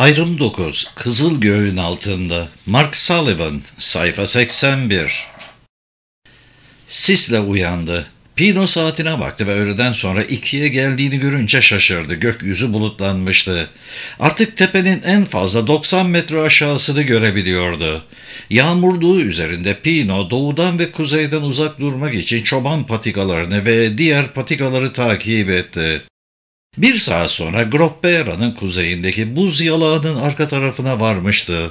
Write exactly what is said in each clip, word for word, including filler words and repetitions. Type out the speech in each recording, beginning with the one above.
Ayrım dokuz. Kızıl Göğün Altında. Mark Sullivan. Sayfa seksen bir. Sisle uyandı. Pino saatine baktı ve öğleden sonra ikiye geldiğini görünce şaşırdı. Gökyüzü bulutlanmıştı. Artık tepenin en fazla doksan metre aşağısını görebiliyordu. Yağmurluğu üzerinde Pino doğudan ve kuzeyden uzak durmak için çoban patikalarını ve diğer patikaları takip etti. Bir saat sonra Groppera'nın kuzeyindeki buz yalağının arka tarafına varmıştı.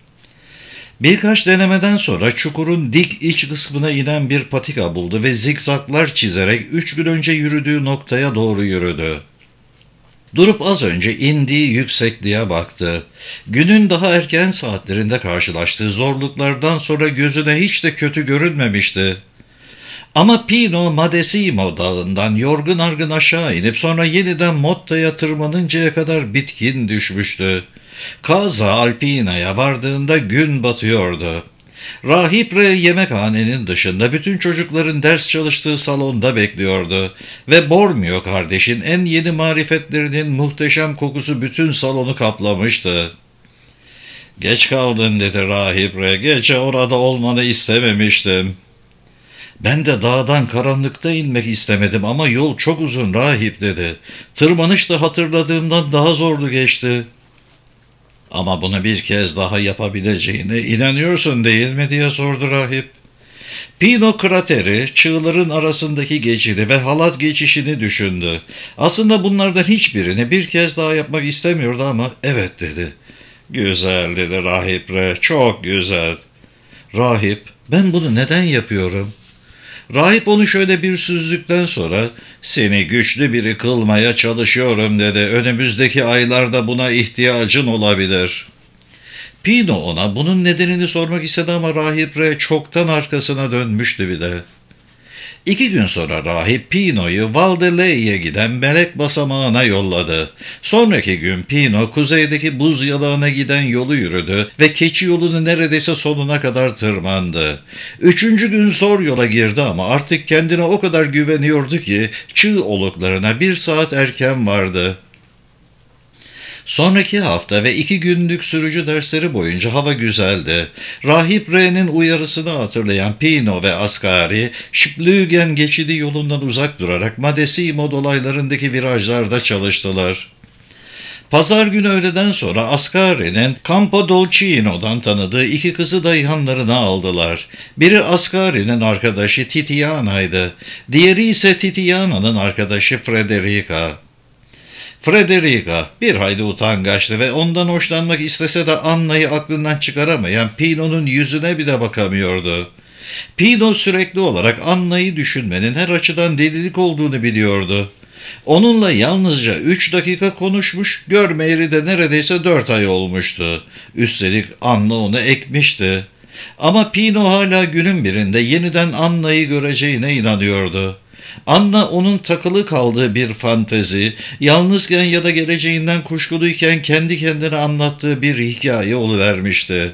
Birkaç denemeden sonra çukurun dik iç kısmına inen bir patika buldu ve zikzaklar çizerek üç gün önce yürüdüğü noktaya doğru yürüdü. Durup az önce indiği yüksekliğe baktı. Günün daha erken saatlerinde karşılaştığı zorluklardan sonra gözüne hiç de kötü görünmemişti. Ama Pino Madesimo dağından yorgun argın aşağı inip sonra yeniden Motta'ya tırmanıncaya kadar bitkin düşmüştü. Casa Alpina'ya vardığında gün batıyordu. Rahip Re yemekhanenin dışında bütün çocukların ders çalıştığı salonda bekliyordu ve Bormio kardeşin en yeni marifetlerinin muhteşem kokusu bütün salonu kaplamıştı. "Geç kaldın," dedi Rahip Re. "Gece orada olmanı istememiştim." "Ben de dağdan karanlıkta inmek istemedim ama yol çok uzun rahip," dedi. "Tırmanış da hatırladığımdan daha zorlu geçti." "Ama bunu bir kez daha yapabileceğine inanıyorsun değil mi?" diye sordu rahip. Pino krateri, çığların arasındaki geçidi ve halat geçişini düşündü. Aslında bunlardan hiçbirini bir kez daha yapmak istemiyordu ama evet dedi. "Güzel," dedi rahip Re, "çok güzel." "Rahip, ben bunu neden yapıyorum?" Rahip onu şöyle bir süzdükten sonra "Seni güçlü biri kılmaya çalışıyorum," dedi. "Önümüzdeki aylarda buna ihtiyacın olabilir." Pino ona bunun nedenini sormak istedi ama rahip Re çoktan arkasına dönmüştü bile. İki gün sonra rahip Pino'yu Valdeley'e giden melek basamağına yolladı. Sonraki gün Pino kuzeydeki buz yalağına giden yolu yürüdü ve keçi yolunu neredeyse sonuna kadar tırmandı. Üçüncü gün zor yola girdi ama artık kendine o kadar güveniyordu ki çığ oluklarına bir saat erken vardı. Sonraki hafta ve iki günlük sürücü dersleri boyunca hava güzeldi. Rahip Re'nin uyarısını hatırlayan Pino ve Ascari, Splügen geçidi yolundan uzak durarak Madesimo dolaylarındaki virajlarda çalıştılar. Pazar günü öğleden sonra Ascari'nin Campodolcino'dan tanıdığı iki kızı da yanlarına aldılar. Biri Ascari'nin arkadaşı Titiana'ydı. Diğeri ise Titiana'nın arkadaşı Frederica. Frederica bir hayli utangaçtı ve ondan hoşlanmak istese de Anna'yı aklından çıkaramayan Pino'nun yüzüne bile bakamıyordu. Pino sürekli olarak Anna'yı düşünmenin her açıdan delilik olduğunu biliyordu. Onunla yalnızca üç dakika konuşmuş, görmeyeli de neredeyse dört ay olmuştu. Üstelik Anna onu ekmişti. Ama Pino hala günün birinde yeniden Anna'yı göreceğine inanıyordu. Anna onun takılı kaldığı bir fantezi, yalnızken ya da geleceğinden kuşkuluyken kendi kendine anlattığı bir hikaye oluvermişti.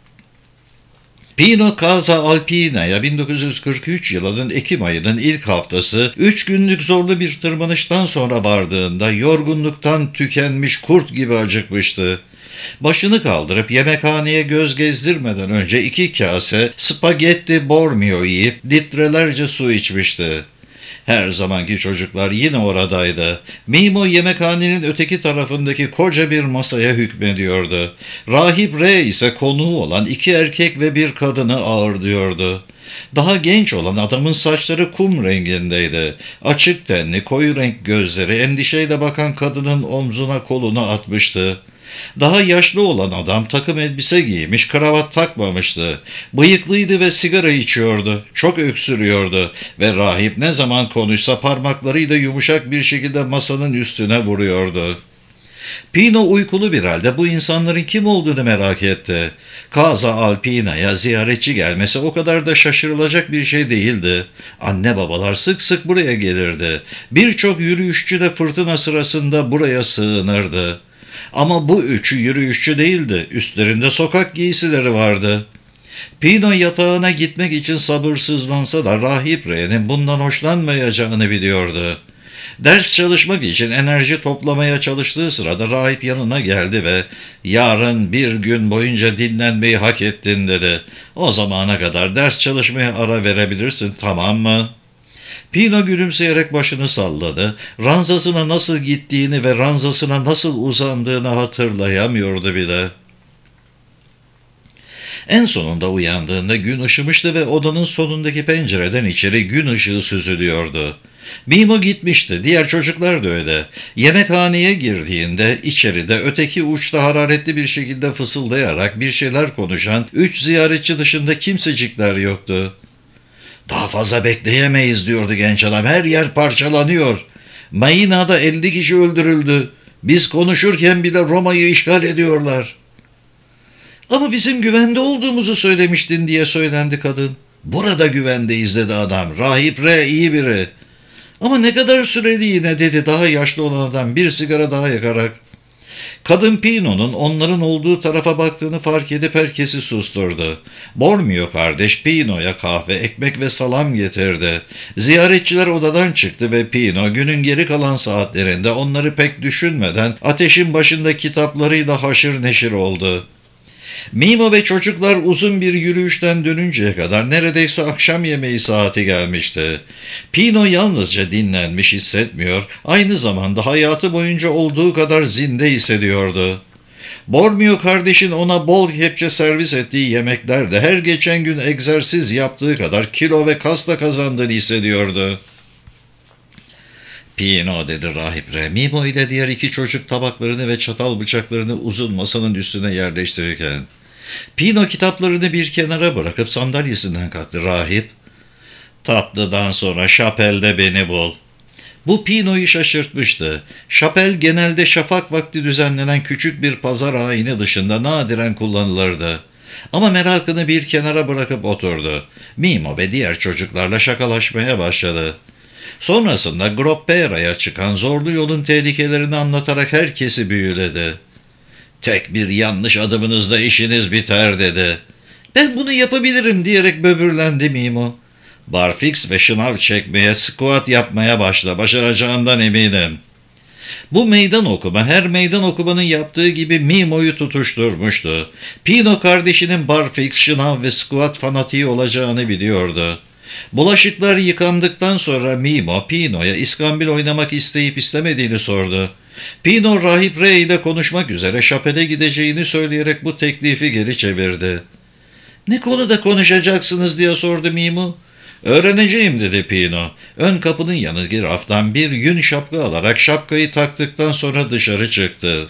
Pino Casa Alpina'ya bin dokuz yüz kırk üç yılının Ekim ayının ilk haftası üç günlük zorlu bir tırmanıştan sonra vardığında yorgunluktan tükenmiş kurt gibi acıkmıştı. Başını kaldırıp yemekhaneye göz gezdirmeden önce iki kase spagetti bormio yiyip litrelerce su içmişti. Her zamanki çocuklar yine oradaydı. Mimo yemekhanenin öteki tarafındaki koca bir masaya hükmediyordu. Rahip Re ise konuğu olan iki erkek ve bir kadını ağırlıyordu. Daha genç olan adamın saçları kum rengindeydi. Açık tenli, koyu renk gözleri endişeyle bakan kadının omzuna kolunu atmıştı. Daha yaşlı olan adam takım elbise giymiş, kravat takmamıştı. Bıyıklıydı ve sigara içiyordu. Çok öksürüyordu ve rahip ne zaman konuşsa parmaklarıyla yumuşak bir şekilde masanın üstüne vuruyordu. Pino uykulu bir halde bu insanların kim olduğunu merak etti. Casa Alpina'ya ziyaretçi gelmesi o kadar da şaşırılacak bir şey değildi. Anne babalar sık sık buraya gelirdi. Birçok yürüyüşçü de fırtına sırasında buraya sığınırdı. Ama bu üçü yürüyüşçü değildi. Üstlerinde sokak giysileri vardı. Pino yatağına gitmek için sabırsızlansa da rahip Re'nin bundan hoşlanmayacağını biliyordu. Ders çalışmak için enerji toplamaya çalıştığı sırada rahip yanına geldi ve "Yarın bir gün boyunca dinlenmeyi hak ettin," dedi. "O zamana kadar ders çalışmaya ara verebilirsin, tamam mı?" Pino gülümseyerek başını salladı. Ranzasına nasıl gittiğini ve ranzasına nasıl uzandığını hatırlayamıyordu bile. En sonunda uyandığında gün ışımıştı ve odanın sonundaki pencereden içeri gün ışığı süzülüyordu. Mimo gitmişti, diğer çocuklar da öyle. Yemekhaneye girdiğinde içeride öteki uçta hararetli bir şekilde fısıldayarak bir şeyler konuşan üç ziyaretçi dışında kimsecikler yoktu. "Daha fazla bekleyemeyiz," diyordu genç adam. "Her yer parçalanıyor. Maina'da elli kişi öldürüldü. Biz konuşurken bile Roma'yı işgal ediyorlar." "Ama bizim güvende olduğumuzu söylemiştin," diye söylendi kadın. "Burada güvendeyiz," dedi adam. "Rahip R iyi biri." "Ama ne kadar süreliğine," dedi daha yaşlı olan adam bir sigara daha yakarak. Kadın Pino'nun onların olduğu tarafa baktığını fark edip herkesi susturdu. Bormio kardeş Pino'ya kahve, ekmek ve salam getirdi. Ziyaretçiler odadan çıktı ve Pino günün geri kalan saatlerinde onları pek düşünmeden ateşin başında kitaplarıyla haşır neşir oldu. Mimo ve çocuklar uzun bir yürüyüşten dönünceye kadar neredeyse akşam yemeği saati gelmişti. Pino yalnızca dinlenmiş hissetmiyor, aynı zamanda hayatı boyunca olduğu kadar zinde hissediyordu. Bormio kardeşin ona bol kepçe servis ettiği yemeklerde her geçen gün egzersiz yaptığı kadar kilo ve kas da kazandığını hissediyordu. "Pino," dedi rahip R. Mimo ile diğer iki çocuk tabaklarını ve çatal bıçaklarını uzun masanın üstüne yerleştirirken. Pino kitaplarını bir kenara bırakıp sandalyesinden kalktı. "Rahip, tatlıdan sonra şapelde beni bul." Bu Pino'yu şaşırtmıştı. Şapel genelde şafak vakti düzenlenen küçük bir pazar ayini dışında nadiren kullanılırdı. Ama merakını bir kenara bırakıp oturdu. Mimo ve diğer çocuklarla şakalaşmaya başladı. Sonrasında Groppera'ya çıkan zorlu yolun tehlikelerini anlatarak herkesi büyüledi. "Tek bir yanlış adımınızda işiniz biter," dedi. "Ben bunu yapabilirim," diyerek böbürlendi Mimo. "Barfix ve şınav çekmeye, squat yapmaya başla. Başaracağından eminim." Bu meydan okuma her meydan okumanın yaptığı gibi Mimo'yu tutuşturmuştu. Pino kardeşinin barfix, şınav ve squat fanatiği olacağını biliyordu. Bulaşıklar yıkandıktan sonra Mimo, Pino'ya iskambil oynamak isteyip istemediğini sordu. Pino, rahip R ile konuşmak üzere Şapel'e gideceğini söyleyerek bu teklifi geri çevirdi. "Ne konuda konuşacaksınız?" diye sordu Mimo. "Öğreneceğim," dedi Pino. Ön kapının yanındaki raftan bir yün şapka alarak şapkayı taktıktan sonra dışarı çıktı.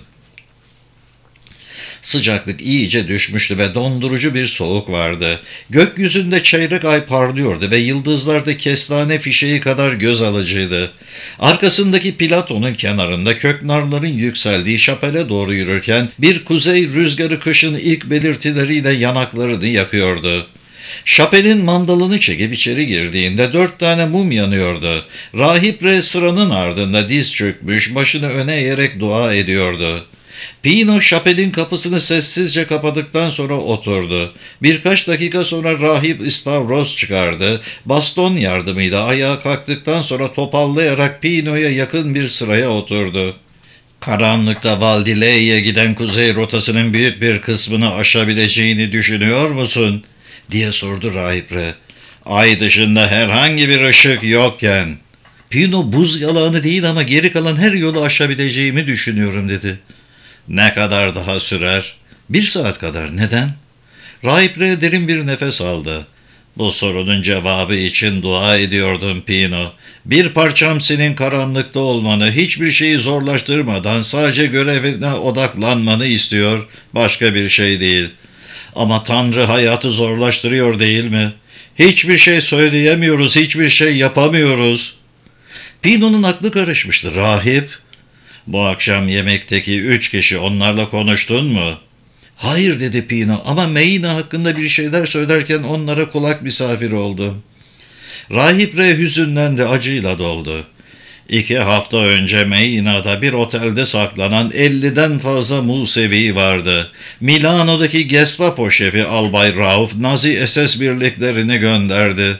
Sıcaklık iyice düşmüştü ve dondurucu bir soğuk vardı. Gökyüzünde çeyrek ay parlıyordu ve yıldızlar da kestane fişeği kadar göz alıcıydı. Arkasındaki Platon'un kenarında köknarların yükseldiği Şapel'e doğru yürürken bir kuzey rüzgarı kışın ilk belirtileriyle yanaklarını yakıyordu. Şapel'in mandalını çekip içeri girdiğinde dört tane mum yanıyordu. Rahip R sıranın ardında diz çökmüş, başını öne eğerek dua ediyordu. Pino Şapel'in kapısını sessizce kapadıktan sonra oturdu. Birkaç dakika sonra rahip istavroz çıkardı. Baston yardımıyla ayağa kalktıktan sonra topallayarak Pino'ya yakın bir sıraya oturdu. "Karanlıkta Valdilei'ye giden kuzey rotasının büyük bir kısmını aşabileceğini düşünüyor musun?" diye sordu rahip R. "Ay dışında herhangi bir ışık yokken." Pino, "Buz yalanı değil ama geri kalan her yolu aşabileceğimi düşünüyorum," dedi. "Ne kadar daha sürer?" "Bir saat kadar." "Neden?" Rahip R derin bir nefes aldı. "Bu sorunun cevabı için dua ediyordum Pino. Bir parçam senin karanlıkta olmanı, hiçbir şeyi zorlaştırmadan sadece görevine odaklanmanı istiyor, başka bir şey değil. Ama Tanrı hayatı zorlaştırıyor değil mi? Hiçbir şey söyleyemiyoruz, hiçbir şey yapamıyoruz." Pino'nun aklı karışmıştı. "Rahip, bu akşam yemekteki üç kişi, onlarla konuştun mu?" "Hayır," dedi Pino, "ama Maina hakkında bir şeyler söylerken onlara kulak misafiri oldum." Rahip R hüzünlendi, acıyla doldu. İki hafta önce Maina'da bir otelde saklanan elliden fazla Musevi vardı. Milano'daki Gestapo şefi Albay Rauf, Nazi S S birliklerini gönderdi.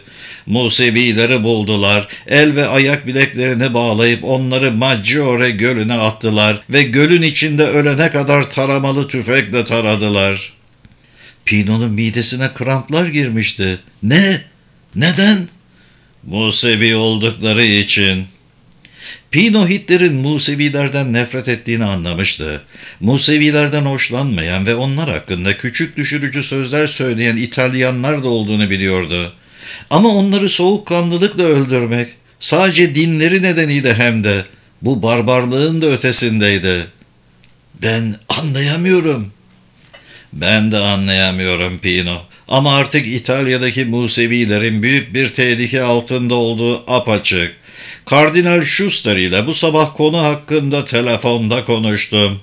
Musevileri buldular, el ve ayak bileklerini bağlayıp onları Maggiore gölüne attılar ve gölün içinde ölene kadar taramalı tüfekle taradılar. Pino'nun midesine kramplar girmişti. Ne? Neden? Musevi oldukları için. Pino Hitler'in Musevilerden nefret ettiğini anlamıştı. Musevilerden hoşlanmayan ve onlar hakkında küçük düşürücü sözler söyleyen İtalyanlar da olduğunu biliyordu. Ama onları soğukkanlılıkla öldürmek, sadece dinleri nedeniyle hem de, bu barbarlığın da ötesindeydi. Ben anlayamıyorum. Ben de anlayamıyorum Pino. Ama artık İtalya'daki Musevilerin büyük bir tehlike altında olduğu apaçık. Kardinal Schuster ile bu sabah konu hakkında telefonda konuştum.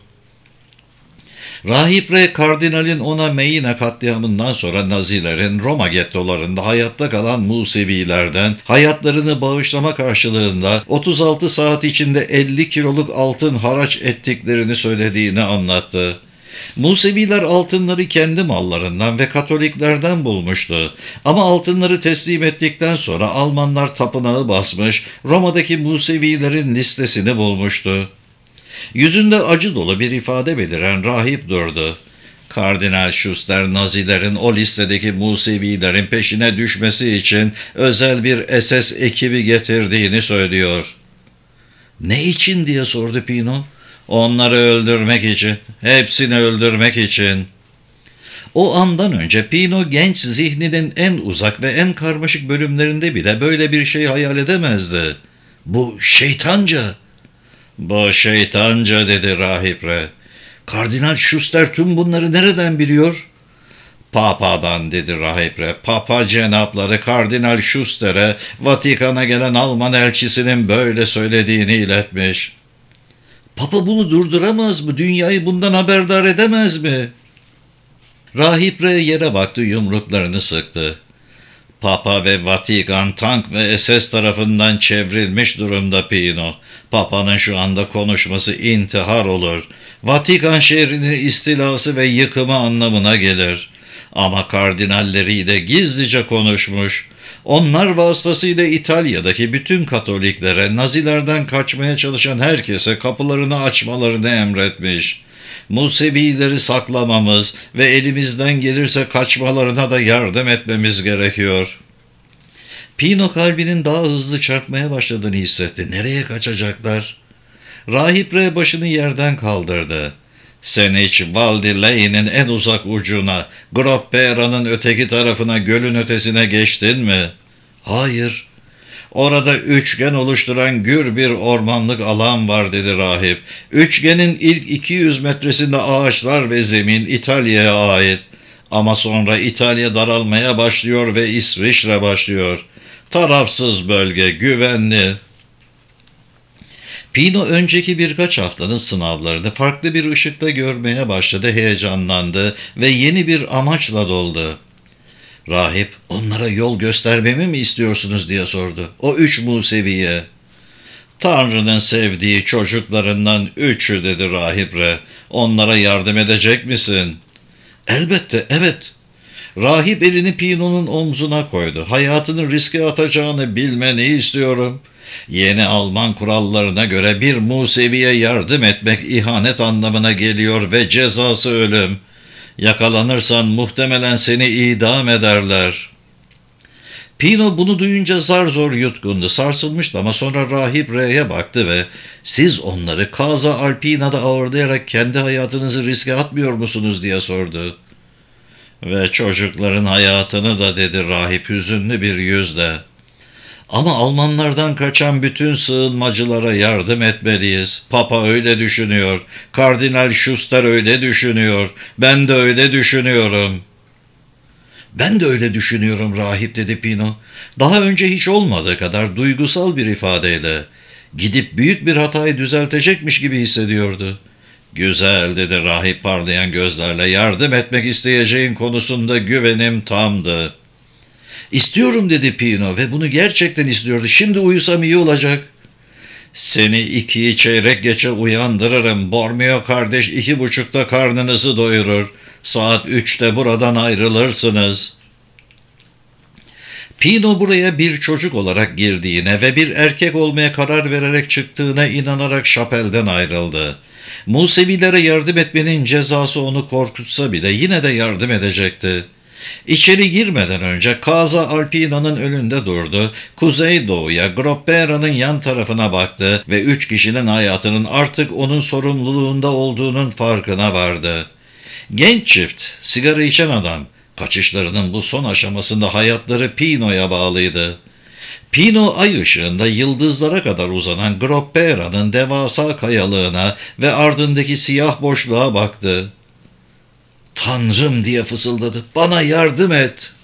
Rahip Re, kardinalin ona Meyine katliamından sonra Nazilerin Roma gettolarında hayatta kalan Musevilerden hayatlarını bağışlama karşılığında otuz altı saat içinde elli kiloluk altın haraç ettiklerini söylediğini anlattı. Museviler altınları kendi mallarından ve Katoliklerden bulmuştu. Ama altınları teslim ettikten sonra Almanlar tapınağı basmış, Roma'daki Musevilerin listesini bulmuştu. Yüzünde acı dolu bir ifade beliren rahip durdu. Kardinal Schuster, Nazilerin o listedeki Musevilerin peşine düşmesi için özel bir S S ekibi getirdiğini söylüyor. Ne için diye sordu Pino. Onları öldürmek için, hepsini öldürmek için. O andan önce Pino genç zihninin en uzak ve en karmaşık bölümlerinde bile böyle bir şey hayal edemezdi. Bu şeytanca. Bu şeytanca dedi rahip Re. Kardinal Schuster tüm bunları nereden biliyor? Papa'dan dedi rahip Re. Papa cenapları Kardinal Schuster'e Vatikan'a gelen Alman elçisinin böyle söylediğini iletmiş. Papa bunu durduramaz mı? Dünyayı bundan haberdar edemez mi? Rahip Re yere baktı, yumruklarını sıktı. Papa ve Vatikan tank ve S S tarafından çevrilmiş durumda Pino. Papa'nın şu anda konuşması intihar olur. Vatikan şehrinin istilası ve yıkımı anlamına gelir. Ama kardinalleriyle gizlice konuşmuş. Onlar vasıtasıyla İtalya'daki bütün Katoliklere, Nazilerden kaçmaya çalışan herkese kapılarını açmalarını emretmiş. Musevileri saklamamız ve elimizden gelirse kaçmalarına da yardım etmemiz gerekiyor. Pino kalbinin daha hızlı çarpmaya başladığını hissetti. Nereye kaçacaklar? Rahip Re başını yerden kaldırdı. Sen hiç Val di Lei'nin en uzak ucuna, Groppera'nın öteki tarafına, gölün ötesine geçtin mi? Hayır. Orada üçgen oluşturan gür bir ormanlık alan var dedi rahip. Üçgenin ilk iki yüz metresinde ağaçlar ve zemin İtalya'ya ait. Ama sonra İtalya daralmaya başlıyor ve İsviçre başlıyor. Tarafsız bölge, güvenli. Pino önceki birkaç haftanın sınavlarını farklı bir ışıkta görmeye başladı, heyecanlandı ve yeni bir amaçla doldu. Rahip, onlara yol göstermemi mi istiyorsunuz diye sordu. O üç Musevi'ye. Tanrı'nın sevdiği çocuklarından üçü dedi rahip Re. Onlara yardım edecek misin? Elbette, evet. Rahip elini Pino'nun omzuna koydu. Hayatını riske atacağını bilmeni istiyorum. Yeni Alman kurallarına göre bir Musevi'ye yardım etmek ihanet anlamına geliyor ve cezası ölüm. Yakalanırsan muhtemelen seni idam ederler. Pino bunu duyunca zar zor yutkundu, sarsılmıştı ama sonra rahip Re'ye baktı ve siz onları Casa Alpina'da ağırlayarak kendi hayatınızı riske atmıyor musunuz diye sordu. Ve çocukların hayatını da dedi rahip hüzünlü bir yüzle. Ama Almanlardan kaçan bütün sığınmacılara yardım etmeliyiz. Papa öyle düşünüyor. Kardinal Schuster öyle düşünüyor. Ben de öyle düşünüyorum. Ben de öyle düşünüyorum rahip dedi Pino. Daha önce hiç olmadığı kadar duygusal bir ifadeyle. Gidip büyük bir hatayı düzeltecekmiş gibi hissediyordu. Güzel dedi rahip parlayan gözlerle. Yardım etmek isteyeceğin konusunda güvenim tamdı. İstiyorum dedi Pino ve bunu gerçekten istiyordu. Şimdi uyusam iyi olacak. Seni ikiyi çeyrek geçe uyandırırım. Bormio kardeş iki buçukta karnınızı doyurur. Saat üçte buradan ayrılırsınız. Pino buraya bir çocuk olarak girdiğine ve bir erkek olmaya karar vererek çıktığına inanarak şapelden ayrıldı. Musevilere yardım etmenin cezası onu korkutsa bile yine de yardım edecekti. İçeri girmeden önce Casa Alpina'nın önünde durdu, kuzeydoğuya Groppera'nın yan tarafına baktı ve üç kişinin hayatının artık onun sorumluluğunda olduğunun farkına vardı. Genç çift, sigara içen adam, kaçışlarının bu son aşamasında hayatları Pino'ya bağlıydı. Pino ay ışığında yıldızlara kadar uzanan Groppera'nın devasa kayalığına ve ardındaki siyah boşluğa baktı. "Tanrım!" diye fısıldadı. "Bana yardım et!"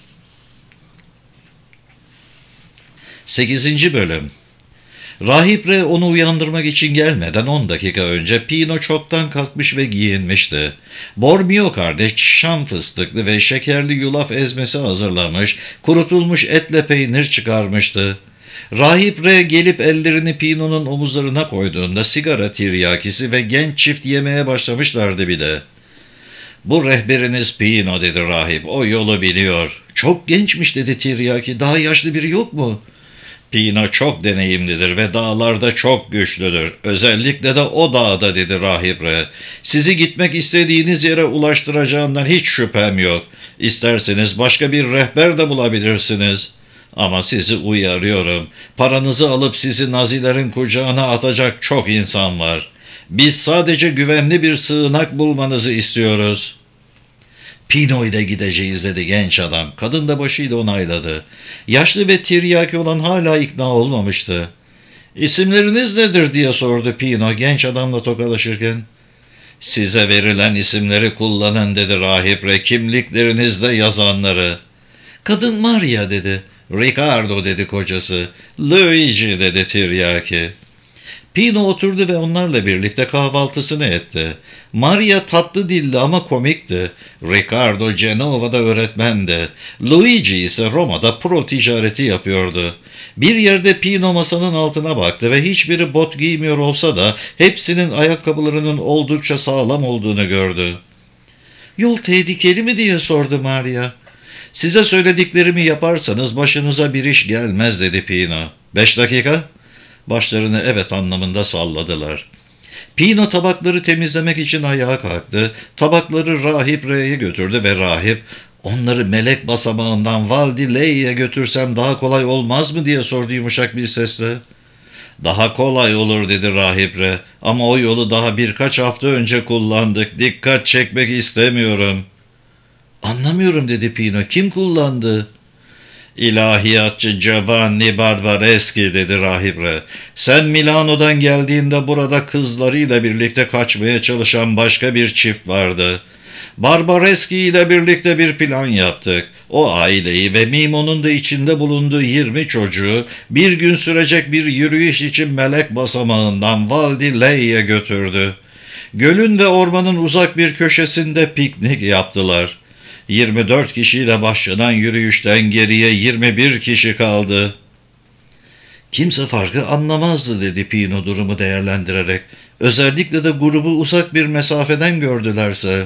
Sekizinci Bölüm. Rahip Re onu uyandırmak için gelmeden on dakika önce Pino çoktan kalkmış ve giyinmişti. Bormio kardeş şam fıstıklı ve şekerli yulaf ezmesi hazırlamış, kurutulmuş etle peynir çıkarmıştı. Rahip Re gelip ellerini Pino'nun omuzlarına koyduğunda sigara tiryakisi ve genç çift yemeye başlamışlardı bile. "Bu rehberiniz Pino," dedi rahip. "O yolu biliyor." "Çok gençmiş," dedi tiryaki. "Daha yaşlı biri yok mu?" "Pino çok deneyimlidir ve dağlarda çok güçlüdür. Özellikle de o dağda," dedi rahip Re. "Sizi gitmek istediğiniz yere ulaştıracağımdan hiç şüphem yok. İsterseniz başka bir rehber de bulabilirsiniz. Ama sizi uyarıyorum. Paranızı alıp sizi Nazilerin kucağına atacak çok insan var. Biz sadece güvenli bir sığınak bulmanızı istiyoruz." "Pino'yla gideceğiz," dedi genç adam. Kadın da başıyla onayladı. Yaşlı ve tiryaki olan hala ikna olmamıştı. "İsimleriniz nedir?" diye sordu Pino genç adamla tokalaşırken. "Size verilen isimleri kullanın," dedi rahip Re, "kimliklerinizde yazanları." Kadın "Maria," dedi. "Ricardo," dedi kocası. "Luigi," dedi tiryaki. Pino oturdu ve onlarla birlikte kahvaltısını etti. Maria tatlı dilli ama komikti. Ricardo Cenova'da öğretmendi. Luigi ise Roma'da pro ticareti yapıyordu. Bir yerde Pino masanın altına baktı ve hiçbiri bot giymiyor olsa da hepsinin ayakkabılarının oldukça sağlam olduğunu gördü. "Yol tehlikeli mi?" diye sordu Maria. "Size söylediklerimi yaparsanız başınıza bir iş gelmez," dedi Pino. "Beş dakika?" Başlarını evet anlamında salladılar. Pino tabakları temizlemek için ayağa kalktı. Tabakları rahip Re'ye götürdü ve rahip, "Onları melek basamağından Val di Lei'ye götürsem daha kolay olmaz mı?" diye sordu yumuşak bir sesle. "Daha kolay olur," dedi rahip Re. "Ama o yolu daha birkaç hafta önce kullandık. Dikkat çekmek istemiyorum." "Anlamıyorum," dedi Pino. "Kim kullandı?" "İlahiyatçı Giovanni Barbareschi," dedi rahip Re. "Sen Milano'dan geldiğinde burada kızlarıyla birlikte kaçmaya çalışan başka bir çift vardı. Barbareschi ile birlikte bir plan yaptık. O aileyi ve Mimo'nun da içinde bulunduğu yirmi çocuğu bir gün sürecek bir yürüyüş için melek basamağından Val di Lei'ye götürdü. Gölün ve ormanın uzak bir köşesinde piknik yaptılar. yirmi dört kişiyle başlanan yürüyüşten geriye yirmi bir kişi kaldı." "Kimse farkı anlamazdı," dedi Pino durumu değerlendirerek. "Özellikle de grubu uzak bir mesafeden gördülerse."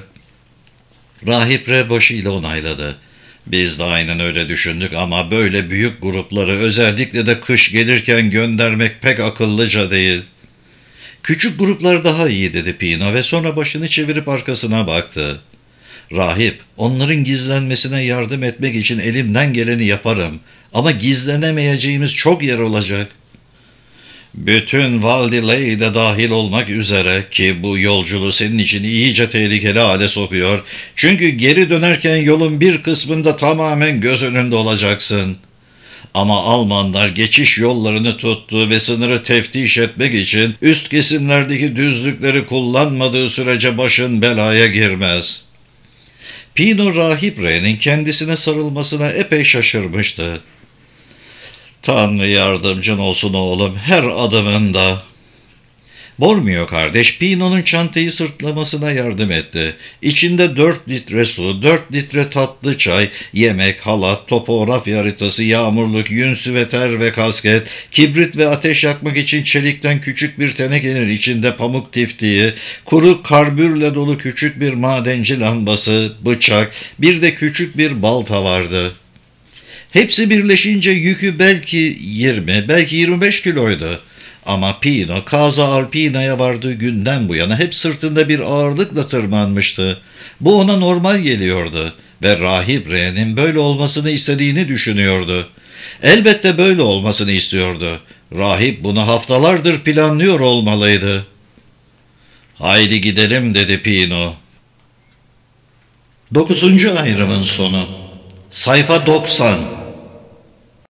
Rahip Re başıyla onayladı. "Biz de aynen öyle düşündük ama böyle büyük grupları özellikle de kış gelirken göndermek pek akıllıca değil." "Küçük gruplar daha iyi," dedi Pino ve sonra başını çevirip arkasına baktı. "Rahip, onların gizlenmesine yardım etmek için elimden geleni yaparım. Ama gizlenemeyeceğimiz çok yer olacak." "Bütün Val di Lei de dahil olmak üzere ki bu yolculuğu senin için iyice tehlikeli hale sokuyor. Çünkü geri dönerken yolun bir kısmında tamamen göz önünde olacaksın. Ama Almanlar geçiş yollarını tuttu ve sınırı teftiş etmek için üst kesimlerdeki düzlükleri kullanmadığı sürece başın belaya girmez." Pino rahip Re'nin kendisine sarılmasına epey şaşırmıştı. "Tanrı yardımcın olsun oğlum, her adımında." Bormio kardeş Pino'nun çantayı sırtlamasına yardım etti. İçinde dört litre su, dört litre tatlı çay, yemek, halat, topografya haritası, yağmurluk, yün süveter ve kasket, kibrit ve ateş yakmak için çelikten küçük bir tenekenin içinde pamuk tiftiği, kuru karbürle dolu küçük bir madenci lambası, bıçak, bir de küçük bir balta vardı. Hepsi birleşince yükü belki yirmi, belki yirmi beş kiloydu. Ama Pino, Casa Alpina'ya vardığı günden bu yana hep sırtında bir ağırlıkla tırmanmıştı. Bu ona normal geliyordu ve Rahip R'nin böyle olmasını istediğini düşünüyordu. Elbette böyle olmasını istiyordu. Rahip bunu haftalardır planlıyor olmalıydı. "Haydi gidelim," dedi Pino. Dokuzuncu ayrımın sonu. Sayfa doksan.